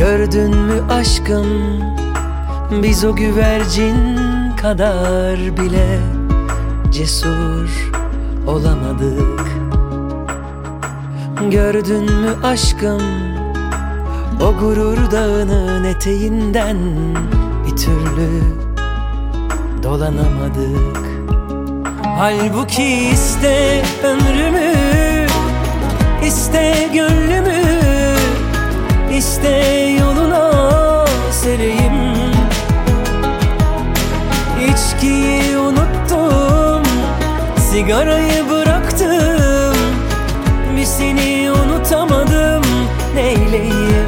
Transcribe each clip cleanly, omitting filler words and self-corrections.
Gördün mü aşkım, biz o güvercin kadar bile cesur olamadık. Gördün mü aşkım, o gurur dağının eteğinden bir türlü dolanamadık. Halbuki iste ömrümü, iste gönlümü, iste yoluna sereyim. İçkiyi unuttum, sigarayı bıraktım, bir seni unutamadım, neyleyim?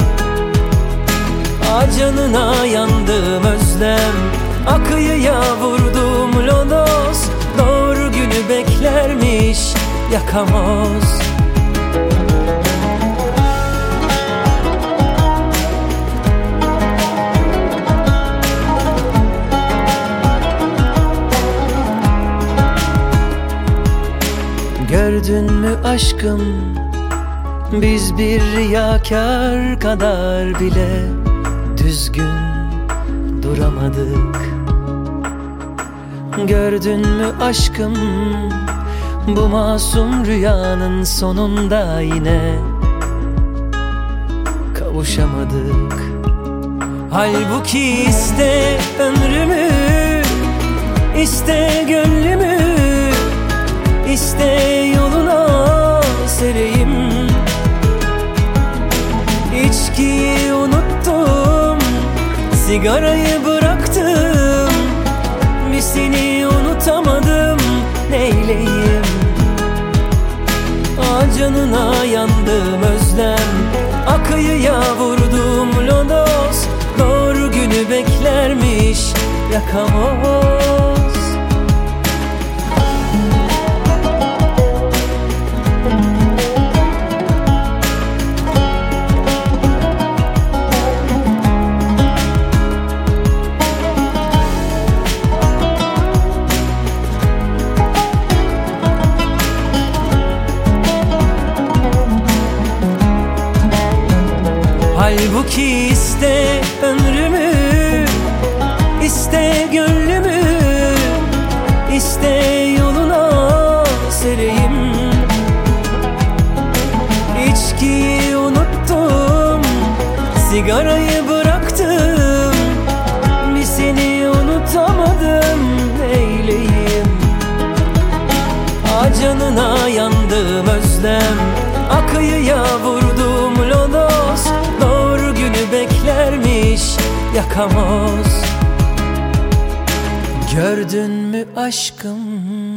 Canına yandım özlem, akıyıya vurdum lodos. Doğru günü beklermiş yakamoz. Gördün mü aşkım, biz bir riyakâr kadar bile düzgün duramadık. Gördün mü aşkım, bu masum rüyanın sonunda yine kavuşamadık. Halbuki iste ömrümü, iste gönlümü, iste yoluna sereyim. İçkiyi unuttum, sigarayı bıraktım, bir seni unutamadım, neyleyim? Canına yandım özlem, akıyıya vurdum lodos. Doğru günü beklermiş yakamoz. Halbuki iste ömrümü, iste gönlümü, iste yoluna sereyim. İçkiyi unuttum, sigarayı bıraktım, bir seni unutamadım, neyleyim? Canına yandım özlem, akıyıya vurdum lodos. Doğru günü beklermiş yakamoz. Gördün mü aşkım,